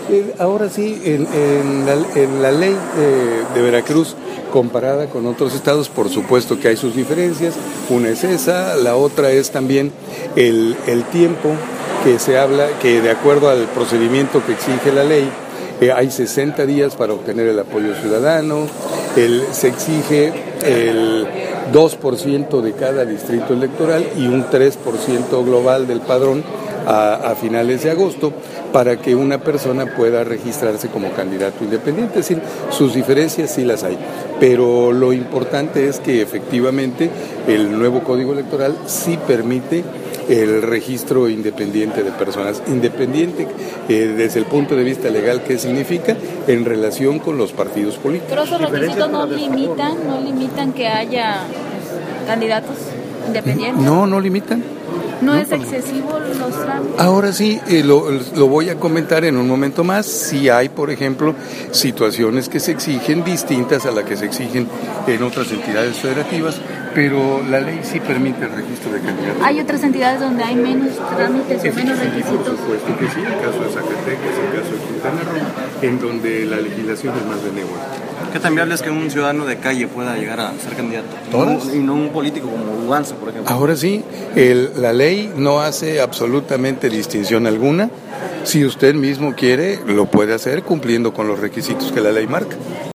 Ahora sí, en la ley de Veracruz, comparada con otros estados, por supuesto que hay sus diferencias. Una es esa, la otra es también el tiempo que se habla, que de acuerdo al procedimiento que exige la ley, hay 60 días para obtener el apoyo ciudadano, se exige el 2% de cada distrito electoral y un 3% global del padrón a finales de agosto para que una persona pueda registrarse como candidato independiente. Es decir, sus diferencias sí las hay, pero lo importante es que efectivamente el nuevo Código Electoral sí permite el registro independiente de personas, independiente desde el punto de vista legal, ¿qué significa? En relación con los partidos políticos. Pero esos requisitos no limitan que haya candidatos independientes. No limitan. ¿No es excesivo los trámites? Ahora sí, lo voy a comentar en un momento más. Sí hay, por ejemplo, situaciones que se exigen distintas a las que se exigen en otras entidades federativas, pero la ley sí permite el registro de candidatos. ¿Hay otras entidades donde hay menos trámites o menos requisitos? Por supuesto que sí, el caso de Zacatecas, el caso de Quintana Roo, en donde la legislación es más benévola. ¿Qué tan viable es que un ciudadano de calle pueda llegar a ser candidato? ¿Todas? Y no un político como Uganza, por ejemplo. Ahora sí, la ley no hace absolutamente distinción alguna. Si usted mismo quiere, lo puede hacer cumpliendo con los requisitos que la ley marca.